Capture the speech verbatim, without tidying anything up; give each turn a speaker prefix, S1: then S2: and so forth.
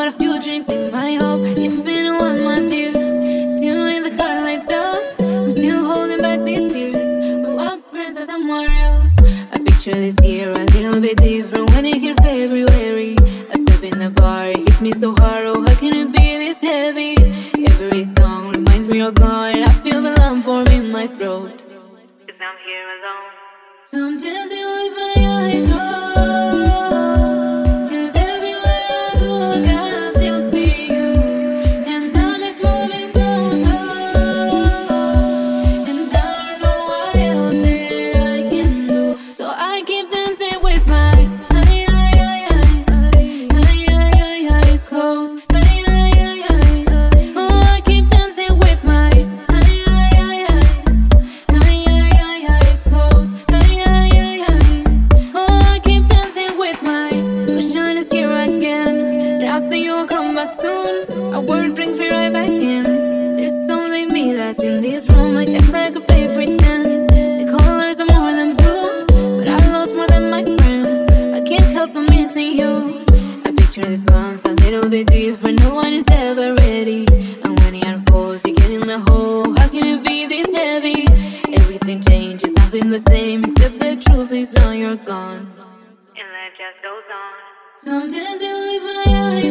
S1: a few drinks in my hope. It's been a one month here, doing the car like that. I'm still holding back these tears. Oh, I'm princess somewhere else. I picture this year a little bit different when it hit February. I step in the bar, it hit me so hard. Oh, how can it be this heavy? Every song reminds me you're gone. I feel the lump form in my throat, 'cause I'm here alone. Sometimes I leave my eyes closed, 'cause everywhere I look I still see you. And time is moving so slow, and I don't know what else that I can do. So I keep dancing with my eye, eye, eye, eyes, eye, eye, eye, eyes closed. Eye, eye, eye, eyes. Oh, I keep dancing with my eye, eye, eye, eyes, eye, eye, eye, eyes closed. You'll come back soon. Our word brings me right back in. There's only me that's in this room. I guess I could play pretend. The colors are more than blue, but I lost more than my friend. I can't help but missing you. I picture this month a little bit different. No one is ever ready, and when it unfolds, you get in the hole. How can it be this heavy? Everything changes, nothing the same, except the truth is now you're gone, and life just goes on. Sometimes you leave my eyes